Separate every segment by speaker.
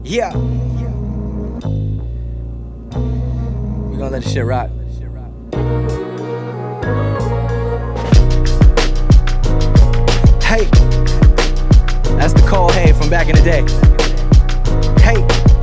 Speaker 1: Yeah. We gonna let this shit rock. Hey, that's the Cole Hay from back in the day. Hey,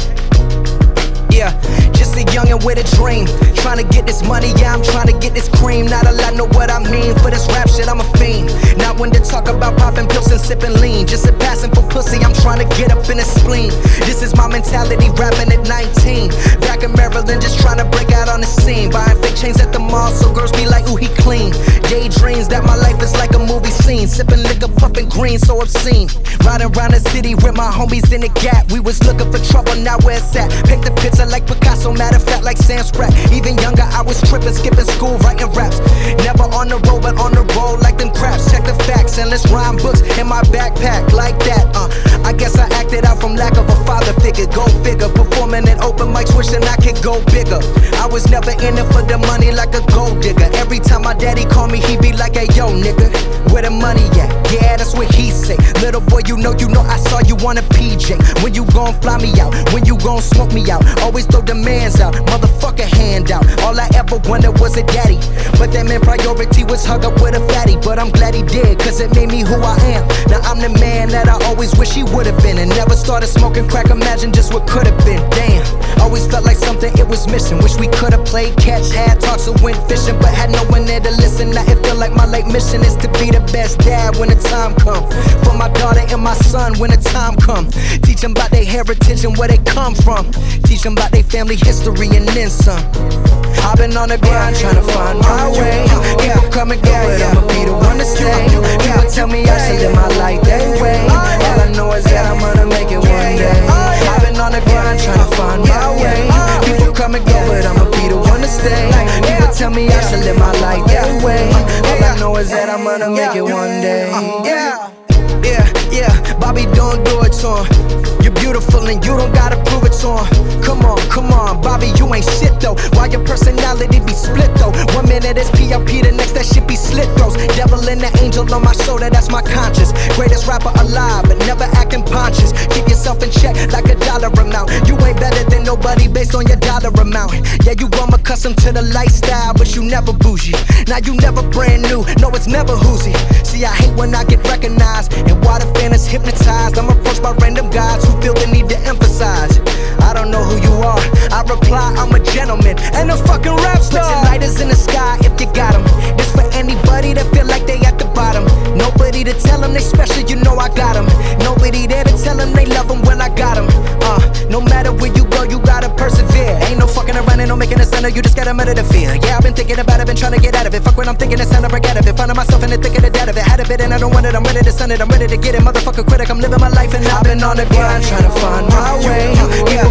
Speaker 1: yeah, just a youngin' with a dream, trying to get this money, yeah, I'm trying to get this cream. Not a lot know what I mean, for this rap shit I'm a fiend. Not one to talk about popping pills and sipping lean, just a passing for pussy, I'm trying to get up in the spleen. This is my mentality, rapping at 19, back in Maryland, just trying to break out on the scene. Buying fake chains at the mall, so girls be like, ooh, he clean. Daydreams that my life is like a movie scene, sipping liquor, puffing green, so obscene. Riding around the city with my homies in the Gap. We was looking for trouble, now where it's at. Paint the picture like Picasso, matter of fact like Sam's rap. Even younger, I was tripping, skipping school, writing raps. Never on the road, but on the road like them craps. Check the facts, endless rhyme books in my backpack like that. I guess I acted out from lack of a father figure. Go figure, performing at open mics, wishing I could go bigger. I was never in it for the money like a gold digger. Every time my daddy called me, he be like, hey yo nigga, where the money at? Yeah, that's what he say. Little boy, you know I saw you on a PJ. When you gon' fly me out? When you gon' smoke me out? Always throw demands out, motherfucker hand out. All I ever wanted was a daddy, but that meant priority was hug up with a fatty. But I'm glad he did, cause it made me who I am. Now I'm the man that I always wish he would've been, and never started smoking crack, imagine just what could've been. Damn, always felt like something it was missing. Wish we could've played catch, had talks or went fishing, but had no one there to listen. Now it feel like my late mission is to be the best dad when the time come. For my daughter and my son when the time come. Teach them about their heritage and where they come from. Teach them about their family history and then some. I've been on the grind trying to find my way. People come and go, but I'ma be the one to stay. People tell me I should live my life their way. All I know is that I'm gonna make it one day. I've been on the grind trying to find my way. People come and go, but I'ma be the one to stay. People tell me I should live my life their way. All I know is that I'm gonna make it one day. Yeah, Bobby, don't do it to him. You're beautiful and you don't gotta prove it to him. Come on, Bobby, you ain't shit though. Why your personality be split though? One minute it's PLP, the next that shit be slit throws. Devil and the angel on my shoulder, that's my conscience. Greatest rapper alive, but never acting conscious. Keep yourself in check like a dollar amount. You ain't better than nobody based on your dollar amount. Yeah, you grown accustomed to the lifestyle, but you never bougie. Now you never brand new, no it's never whoozy. See, I hate when I get recognized, and why the fan is hypnotized. I'm approached by random guys who feel the need to emphasize. I don't know who you are, I reply I'm a gentleman and a fucking rap star. Flexing lighters in the sky if you got them. This for anybody that feel like they at the bottom. Nobody to tell them they special, you know I got them. Nobody there to tell them they love them, well I got them. No matter where you go, you gotta persevere. Ain't no fucking around and no making a sound, you just gotta murder the fear. Yeah, I've been thinking about it, been trying to get out of it. Fuck when I'm thinking, it's time to break out of it. Finding myself in the thick of the dead of it. Had a bit and I don't want it, I'm ready to send it, I'm ready to get it. Motherfucker critic, I'm living my life and I've been on the grind trying to find my way.